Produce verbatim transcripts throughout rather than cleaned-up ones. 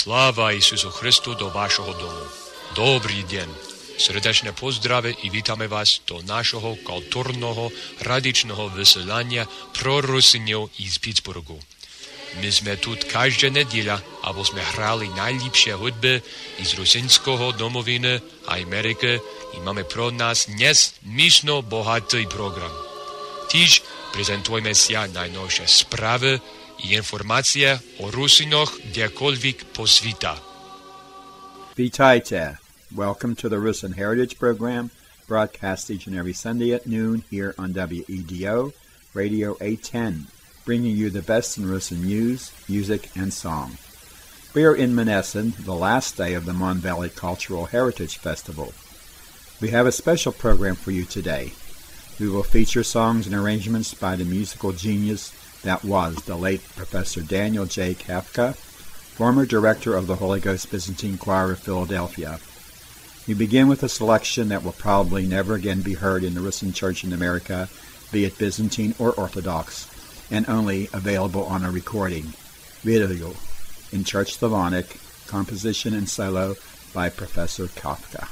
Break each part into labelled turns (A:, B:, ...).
A: Sláva Isusu Christu do vášho domu. Dobrý deň. Srdečné pozdrave i vítame vás do našho kultúrneho radičného vysielania pro Rusinov z Pittsburghu. My sme tu každá nedeľa, aby sme hrali najlepšie hudby z rusinského domoviny a Ameriky i máme pro nás dnes myšno bohatý program. Týž prezentujeme si najnovšie správy i informacje o Rusinoch kdekoľvek po svita.
B: Vitajte. Welcome to the Rusin Heritage Program, broadcast each and every Sunday at noon here on W E D O, Radio eight ten, bringing you the best in Rusin news, music, and song. We are in Monessen, the last day of the Mon Valley Cultural Heritage Festival. We have a special program for you today. We will feature songs and arrangements by the musical genius that was the late Professor Daniel J. Kafka, former director of the Holy Ghost Byzantine Choir of Philadelphia. We begin with a selection that will probably never again be heard in the Rusin Church in America, be it Byzantine or Orthodox, and only available on a recording, video, in Church Slavonic, composition and solo by Professor Kafka.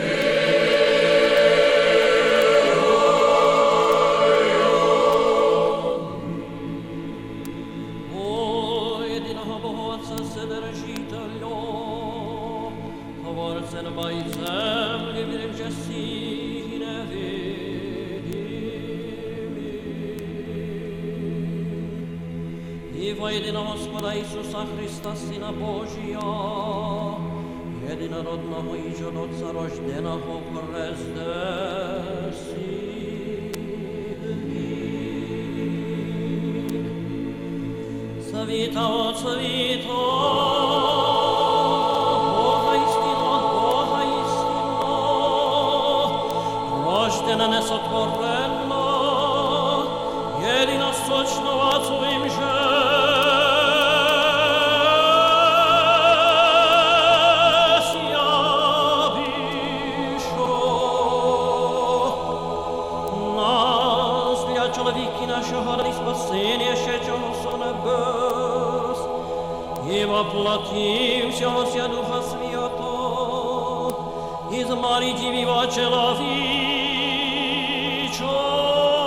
C: Єдина Господа Ісуса Христа, Сина Божия, єдинородного і жодотца рожденого Христеси. Світа от світа, Бога істинно, Бога істинно, рождена несотворенна, єдина сочного Отцовим же. Воплотився ося Духа Святого, із Марії Діві чоловічого.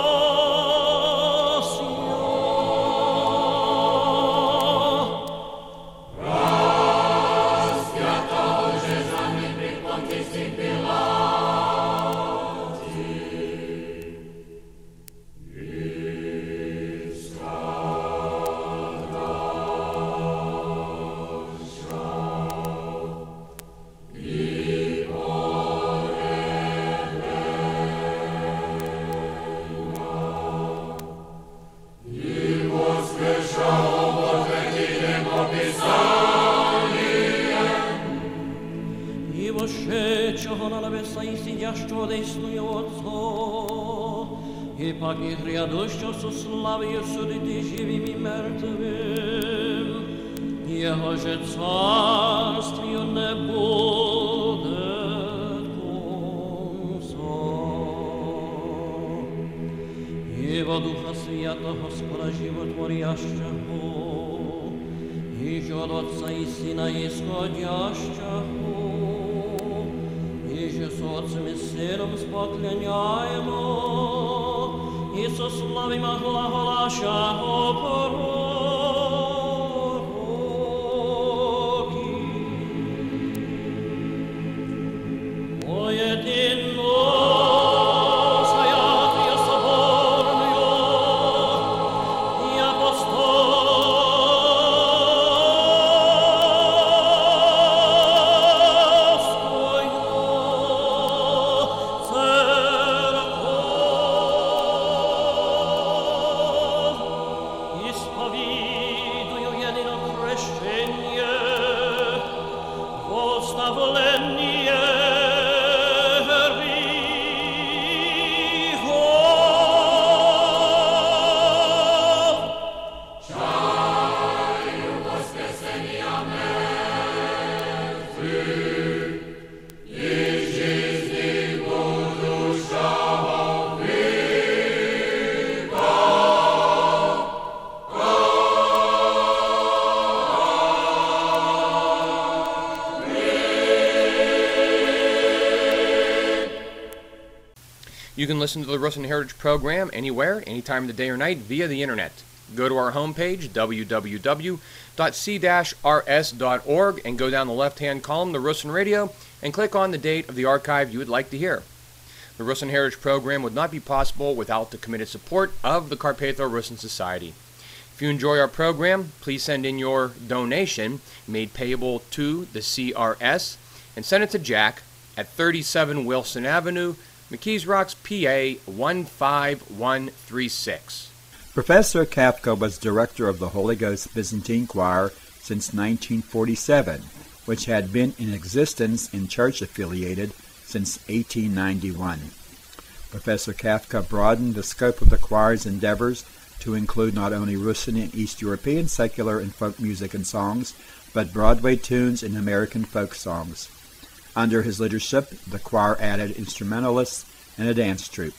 C: І пак і грядущого со славою судити живим і мертвим, Його же царствію не буде конца. Його Духа Святого, Господа животворящего, і ж от Отца і Сина исходящего, і ж з Отцем і Сином споклоняємо, Ісус славимо глаголашого пророки. Поєдино святою соборною і апостольською церквою исповедую едино крещение, восставление
D: You can listen to the Rusin Heritage program anywhere, any time of the day or night via the internet. Go to our homepage, w w w dot c dash r s dot org, and go down the left-hand column, the Rusin Radio, and click on the date of the archive you would like to hear. The Rusin Heritage program would not be possible without the committed support of the Carpatho Rusin Society. If you enjoy our program, please send in your donation made payable to the C R S and send it to Jack at thirty-seven Wilson Avenue, McKees Rocks, P A one five one three six.
B: Professor Kafka was director of the Holy Ghost Byzantine Choir since nineteen forty-seven, which had been in existence and church-affiliated since eighteen ninety-one. Professor Kafka broadened the scope of the choir's endeavors to include not only Russian and East European secular and folk music and songs, but Broadway tunes and American folk songs. Under his leadership, the choir added instrumentalists and a dance troupe.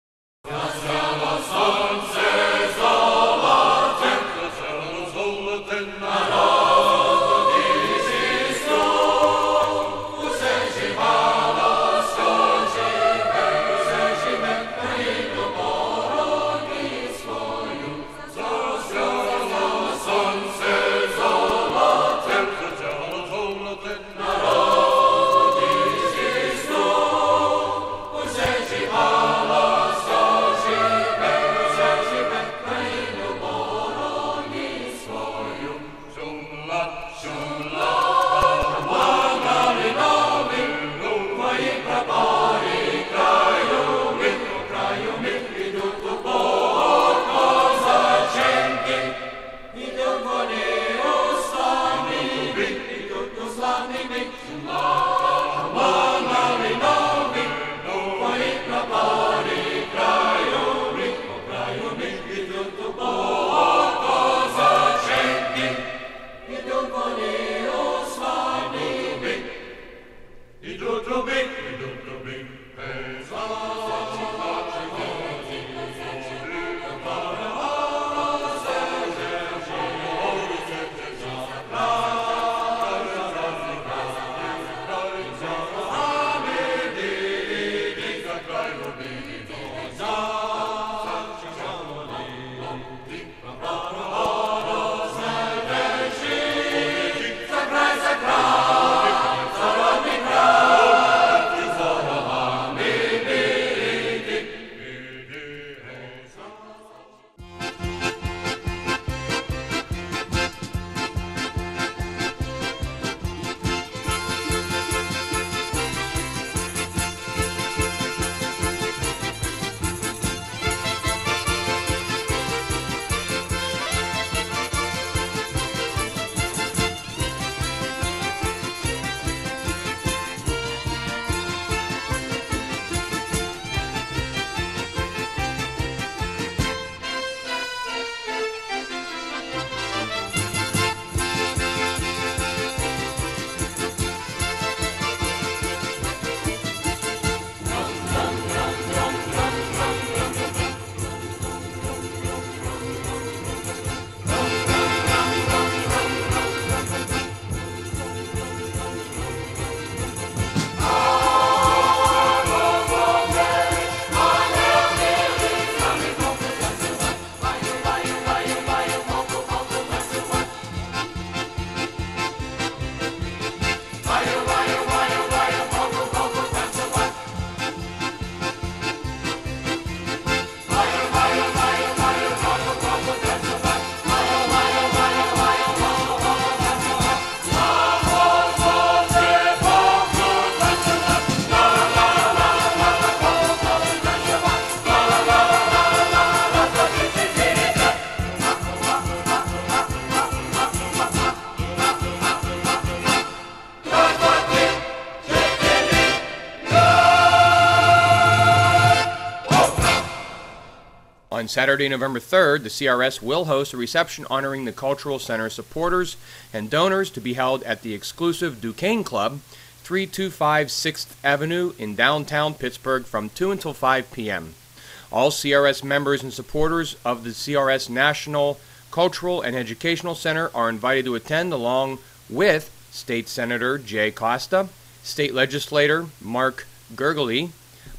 D: On Saturday, November third, the C R S will host a reception honoring the Cultural Center supporters and donors to be held at the exclusive Duquesne Club, three two five sixth Avenue in downtown Pittsburgh from two until five p.m. All C R S members and supporters of the C R S National Cultural and Educational Center are invited to attend, along with State Senator Jay Costa, State Legislator Mark Gergely,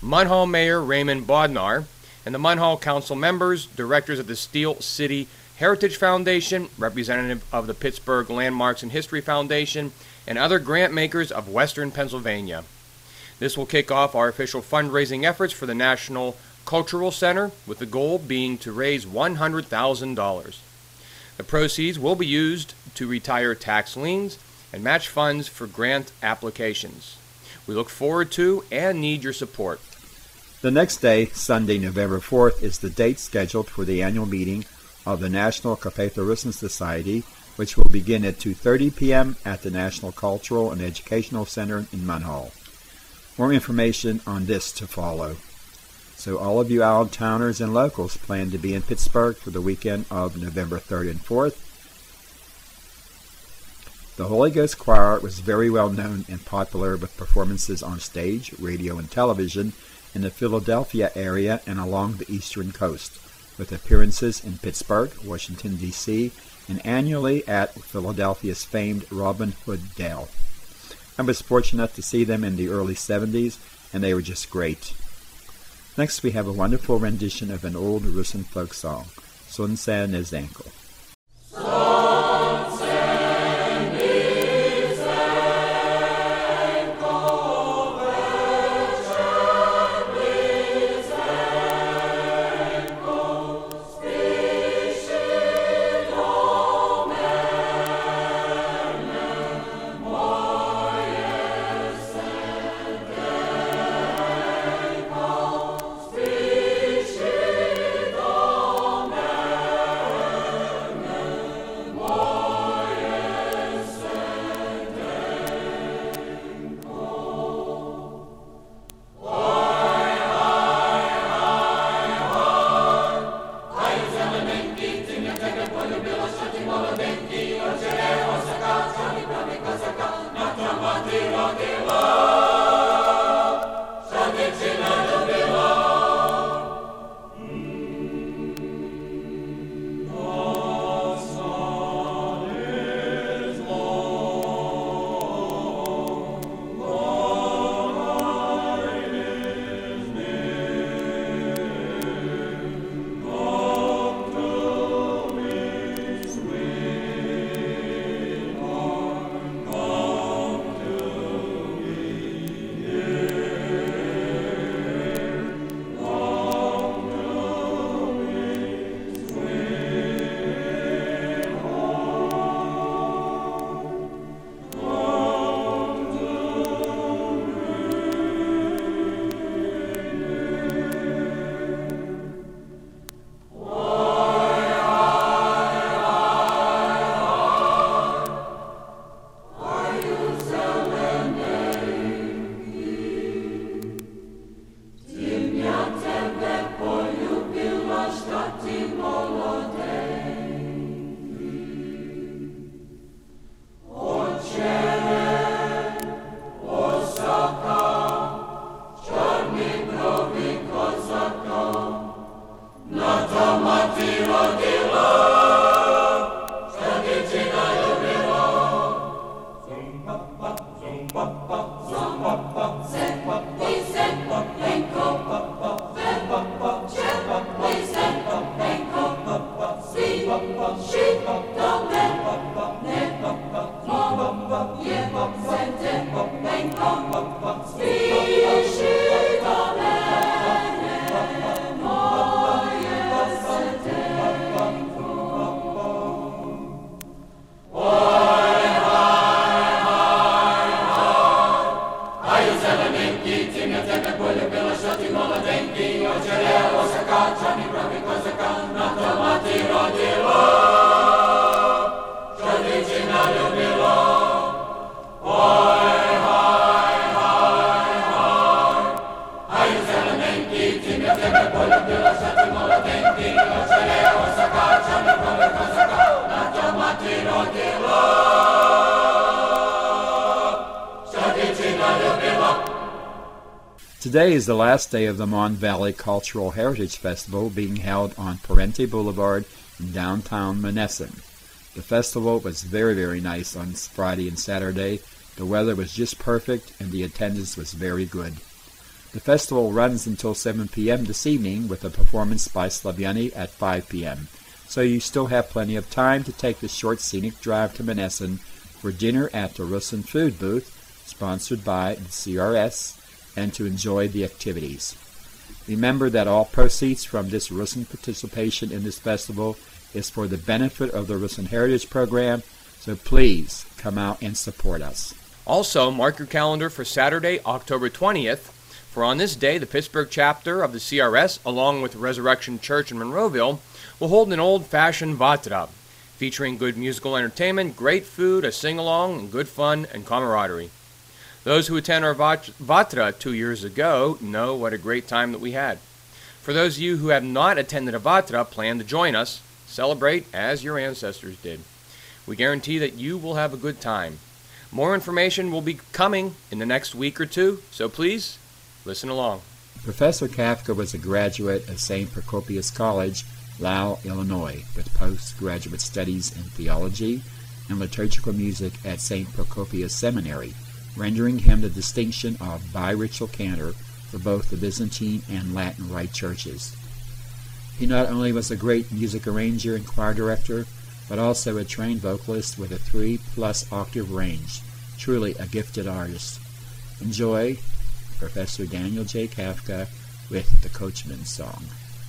D: Munhall Mayor Raymond Bodnar, and the Munhall Council members, directors of the Steel City Heritage Foundation, representative of the Pittsburgh Landmarks and History Foundation, and other grant makers of Western Pennsylvania. This will kick off our official fundraising efforts for the National Cultural Center, with the goal being to raise one hundred thousand dollars. The proceeds will be used to retire tax liens and match funds for grant applications. We look forward to and need your support.
B: The next day, Sunday, November fourth, is the date scheduled for the annual meeting of the National Carpatho-Russin Society, which will begin at two thirty p.m. at the National Cultural and Educational Center in Munhall. More information on this to follow. So all of you out-of-towners and locals plan to be in Pittsburgh for the weekend of November third and fourth. The Holy Ghost Choir was very well known and popular with performances on stage, radio, and television in the Philadelphia area and along the eastern coast, with appearances in Pittsburgh, Washington, D C, and annually at Philadelphia's famed Robin Hood Dale. I was fortunate to see them in the early seventies, and they were just great. Next, we have a wonderful rendition of an old Russin folk song, Sonce Nezenko. Today is the last day of the Mon Valley Cultural Heritage Festival being held on Parente Boulevard in downtown Monessen. The festival was very, very nice on Friday and Saturday. The weather was just perfect and the attendance was very good. The festival runs until seven p.m. this evening with a performance by Slavyani at five p.m., so you still have plenty of time to take the short scenic drive to Monessen for dinner at the Russin Food Booth, sponsored by the C R S, and to enjoy the activities. Remember that all proceeds from this Russin participation in this festival is for the benefit of the Russin Heritage Program, so please come out and support us.
D: Also, mark your calendar for Saturday, October twentieth, for on this day, the Pittsburgh chapter of the C R S, along with the Resurrection Church in Monroeville, will hold an old-fashioned Vatra, featuring good musical entertainment, great food, a sing-along, and good fun and camaraderie. Those who attended our Vatra two years ago know what a great time that we had. For those of you who have not attended a Vatra, plan to join us. Celebrate as your ancestors did. We guarantee that you will have a good time. More information will be coming in the next week or two, so please listen along.
B: Professor Kafka was a graduate of Saint Procopius College, Lisle, Illinois, with postgraduate studies in theology and liturgical music at Saint Procopius Seminary, rendering him the distinction of biritual cantor for both the Byzantine and Latin Rite churches. He not only was a great music arranger and choir director, but also a trained vocalist with a three-plus octave range. Truly a gifted artist. Enjoy Professor Daniel J. Kafka with the Coachman's Song.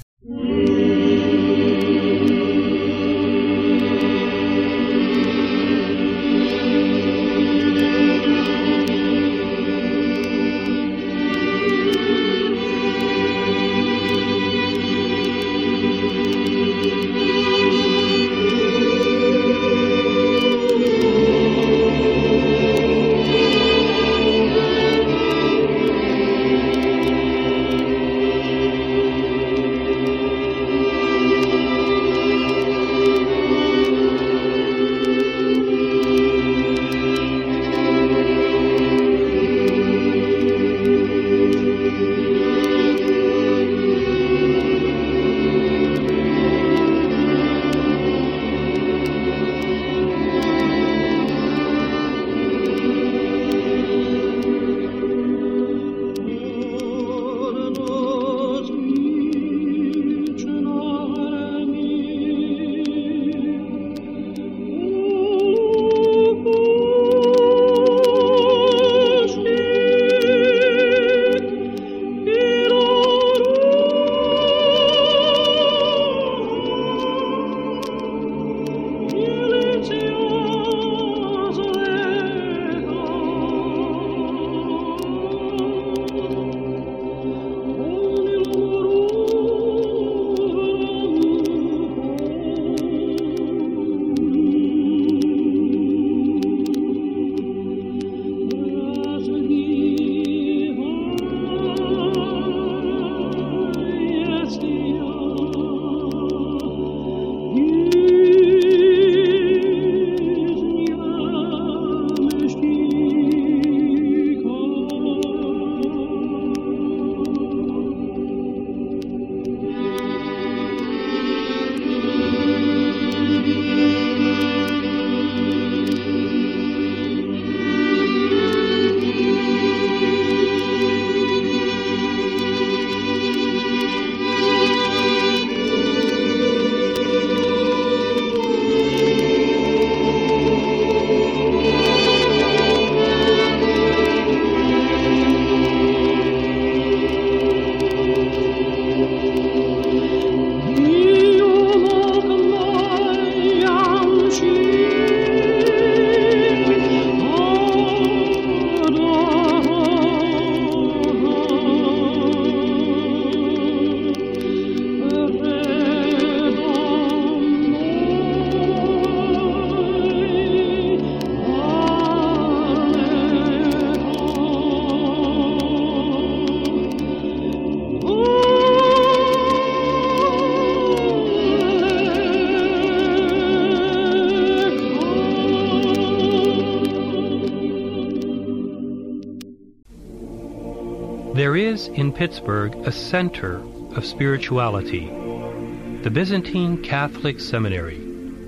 E: There is in Pittsburgh a center of spirituality, the Byzantine Catholic Seminary,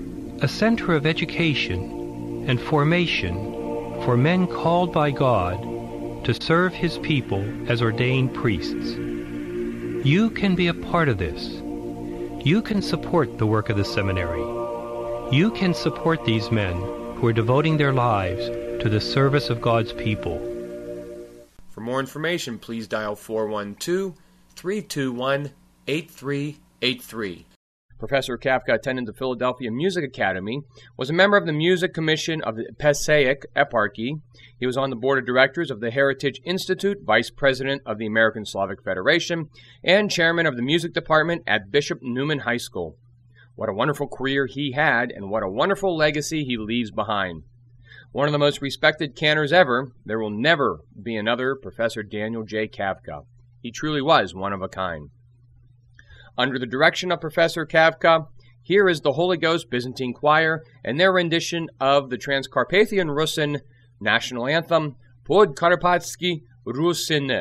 E: a center of education and formation for men called by God to serve his people as ordained priests. You can be a part of this. You can support the work of the seminary. You can support these men who are devoting their lives to the service of God's people.
D: For more information, please dial four one two, three two one, eight three eight three. Professor Kafka attended the Philadelphia Music Academy, was a member of the Music Commission of the Passaic Eparchy. He was on the board of directors of the Heritage Institute, vice president of the American Slavic Federation, and chairman of the music department at Bishop Newman High School. What a wonderful career he had, and what a wonderful legacy he leaves behind. One of the most respected cantors ever, there will never be another Professor Daniel J. Kafka. He truly was one of a kind. Under the direction of Professor Kafka, here is the Holy Ghost Byzantine Choir and their rendition of the Transcarpathian Rusin national anthem, Podkarpatsky Rusine.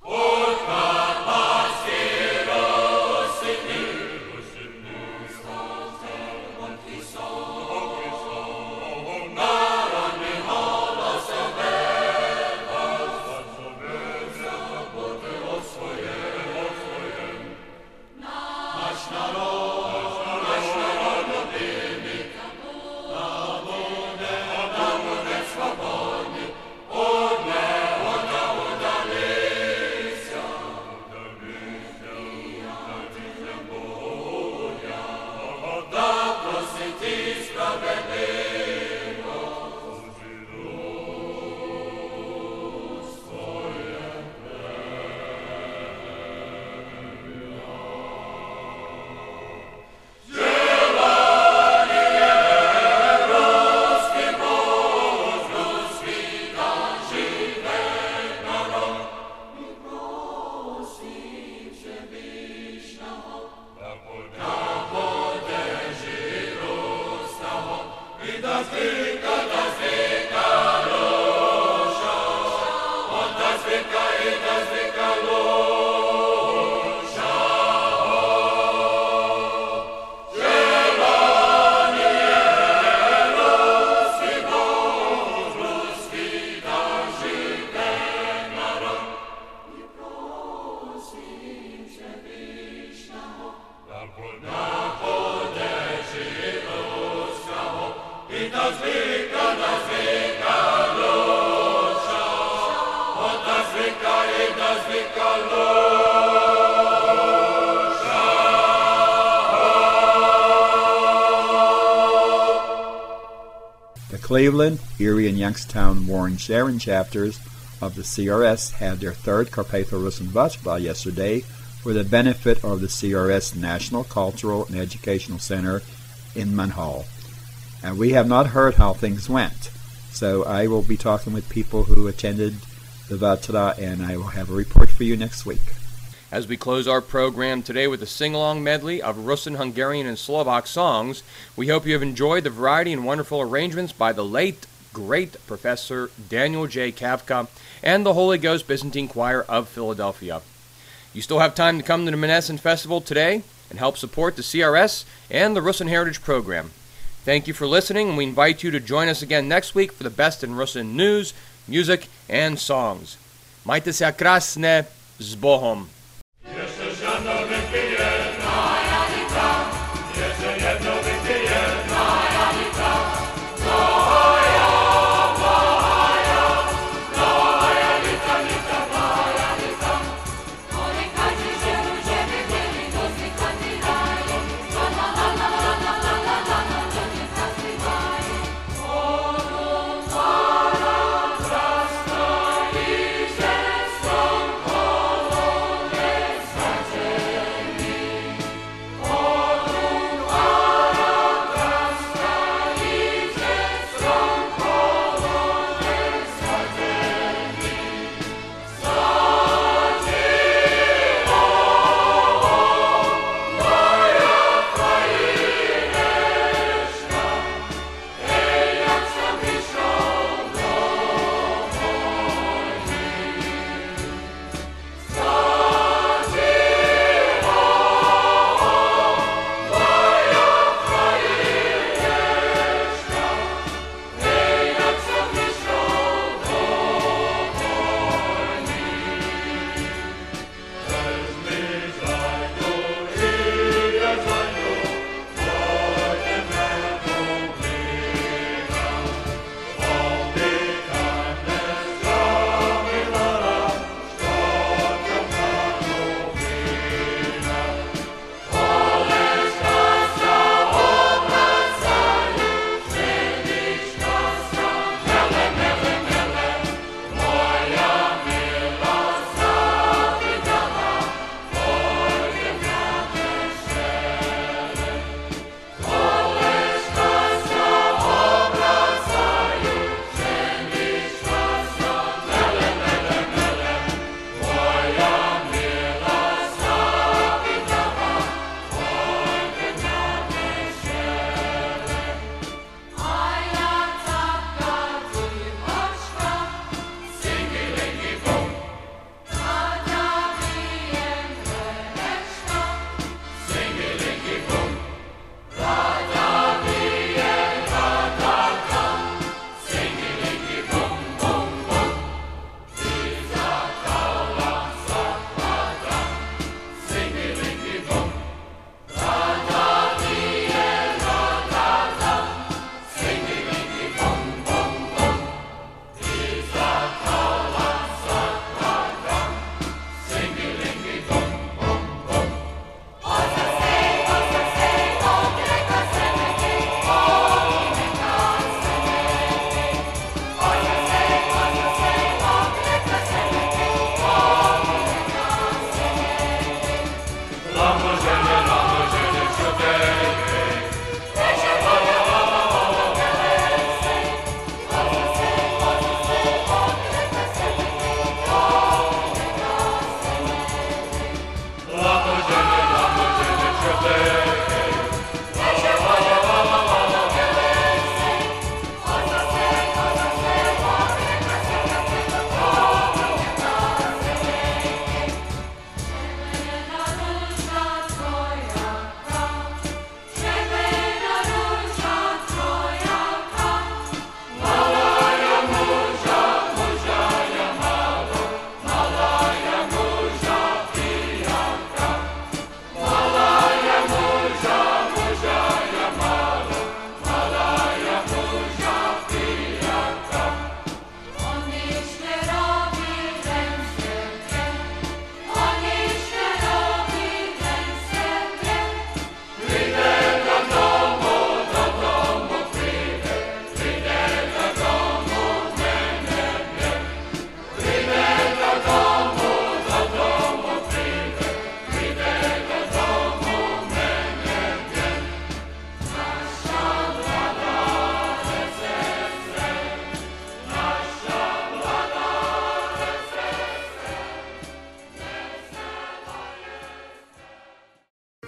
B: Cleveland, Erie, and Youngstown Warren Sharon chapters of the C R S had their third Carpatho-Rusin Vachba yesterday for the benefit of the C R S National Cultural and Educational Center in Munhall. And we have not heard how things went, so I will be talking with people who attended the Vachba, and I will have a report for you next week.
D: As we close our program today with a sing-along medley of Russian, Hungarian, and Slovak songs, we hope you have enjoyed the variety and wonderful arrangements by the late, great Professor Daniel J. Kafka and the Holy Ghost Byzantine Choir of Philadelphia. You still have time to come to the Menneson Festival today and help support the C R S and the Russian Heritage Program. Thank you for listening, and we invite you to join us again next week for the best in Russian news, music, and songs. Majte se krasne, z Bohom.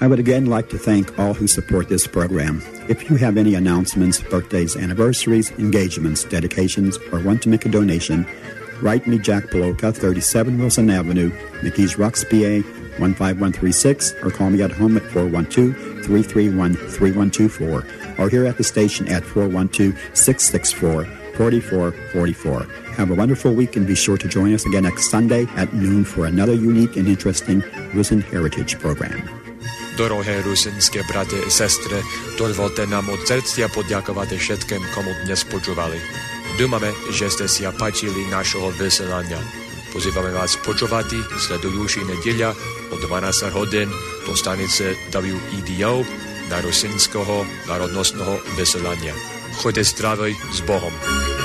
B: I would again like to thank all who support this program. If you have any announcements, birthdays, anniversaries, engagements, dedications, or want to make a donation, write me Jack Poloka, thirty-seven Wilson Avenue, McKees Rocks, P A, one five one three six, or call me at home at four one two, three three one, three one two four, or here at the station at four one two, six six four, four four four four. Have a wonderful week and be sure to join us again next Sunday at noon for another unique and interesting Rusin Heritage program.
A: Dorohé rusinské brate i sestry, dovolte nám od srdcia poďakovať všetkým, komu dnes počúvali. Dúfame, že ste si páčili našho vysielania. Pozývame vás počúvať sledujúci nedeľa o dvanásť hodín do stanice W E D O na rusinského národnostného vysielania. Choďte zdravý s Bohom.